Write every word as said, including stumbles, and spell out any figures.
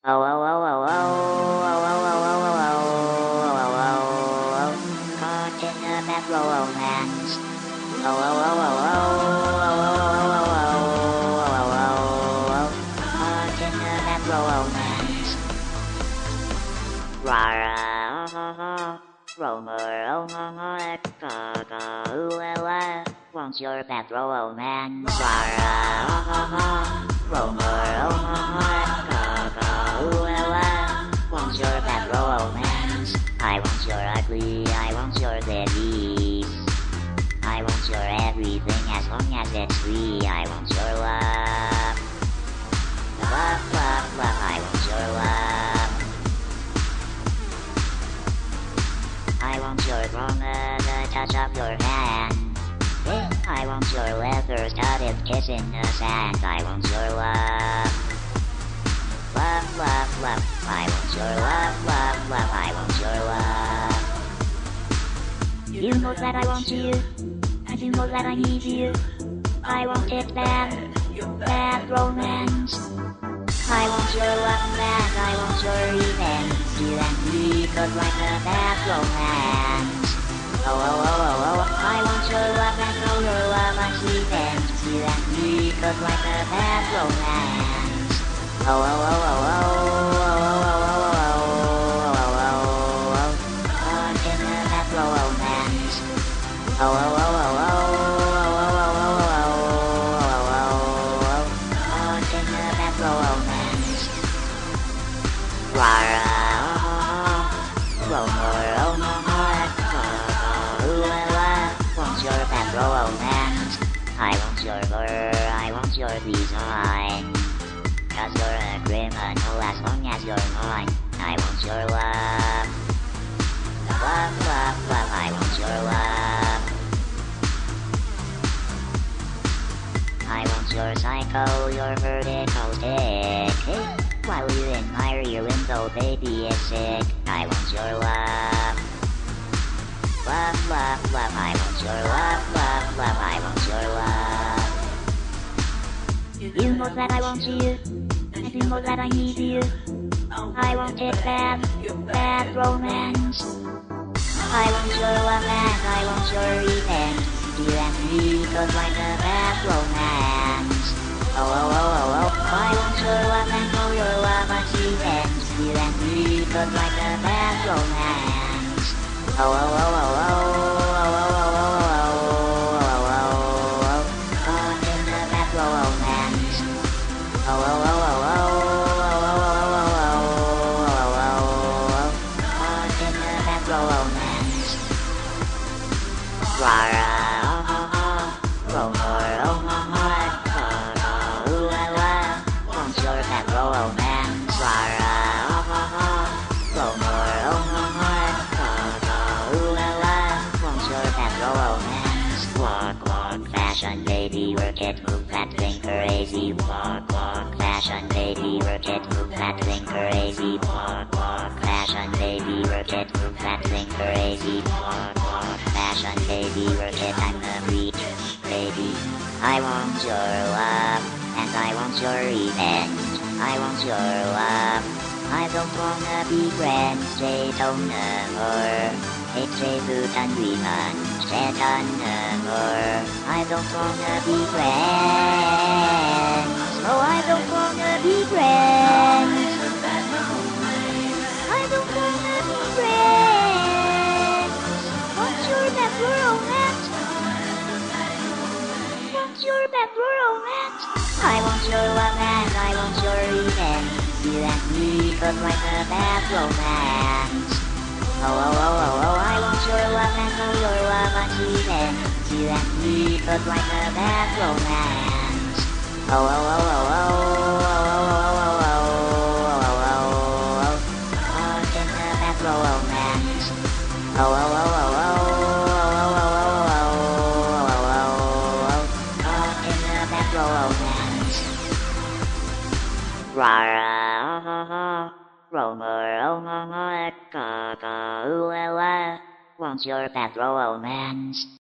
Oh, oh, oh, oh, oh, oh, oh, oh, oh, oh, oh, oh, oh, caught in a bad romance. Oh, oh, oh, oh, oh, oh, oh, oh, oh, oh, caught in a bad romance. Rara, oh, oh, oh, Romer, oh, oh, oh, ga, ga, ooh, well, uh, wants your bad romance. Rara, oh, oh, oh, Romer, oh, oh, oh, ga, ga, ooh, well, uh, wants your bad romance. I want your ugly, I want your disease. I want your everything as long as it's free. I want your love. Love, love, love, I want your love. I want your aroma, the touch of your hand. I want your leather-studded kiss in the sand. I want your love. Love, love, love, I want your love, love, love, I want your love. You know that I want you, and you know that I need you. I want it bad, bad romance. I want your love and I want your revenge. You and me could like a bad romance. Oh, oh, oh, oh, oh, I want your love and know your love and revenge. You and me could like a bad romance. Oh, oh, oh, oh, oh, oh, oh, oh, oh, oh, oh, oh, oh, caught in a bad romance. Oh, oh, oh, oh, oh, oh, oh, oh, oh, oh, oh, oh, caught in a bad romance. Rara, oh, Romer, oh, oh, ooh, I want your bad romance. I want your lure, I want your design. Cause you're a criminal as long as you're mine. I want your love. Love, love, love, I want your love. I want your psycho, your vertical stick. While you admire your window, baby is sick. I want your love. Love, love, love, I want your love, love, love, I want your love. You know that I want you, and you know that I need you. I want it bad, bad romance. I want your love and I want your revenge. You and me goes like a bad romance. Oh, oh, oh, oh, oh, I want your love and know your love and revenge. You and me goes like a bad romance. Oh, oh, oh, oh, oh, oh, oh, oh, oh, oh, oh, oh, caught in a bad romance. Oh, oh, oh, oh, oh, oh, oh, oh, oh, oh, oh, caught in a bad romance. Rara, oh, oh, oh, Romer, oh, oh, oh, ooh, la, la, want your bad romance. Rara, oh, oh, oh, Romer, oh, oh, oh, ooh, la, la, want your bad romance. Walk, walk, fashion, baby, work it, move that thing crazy. Walk, walk, fashion, baby, work it, move that thing crazy. Walk, walk, fashion, baby, work it, move that thing crazy. Walk, walk, fashion, baby, work it, I'm the beat, baby. I want your love, and I want your revenge. I want your love. I don't wanna be friends, they don't know. Itchebutan wiman, setan more. I don't wanna be friends. Oh, I don't wanna be friends. I don't wanna be friends. What's your bad romance? What's your bad romance? I want your love and I want your revenge. You and me could like a bad romance. Oh, oh, oh, oh, oh, I want your love and know your love and revenge. You and me could like a bad romance. Oh, oh, oh, oh, oh, oh, oh, oh, oh, oh, oh, oh, caught in a bad romance. Oh, oh, oh, oh, oh, oh, oh, oh, oh, oh, oh, caught in a bad romance. Rara, oh, oh, oh. Romer, oh, oh, oh, ga, ga, ooh, la, la, want your bad romance.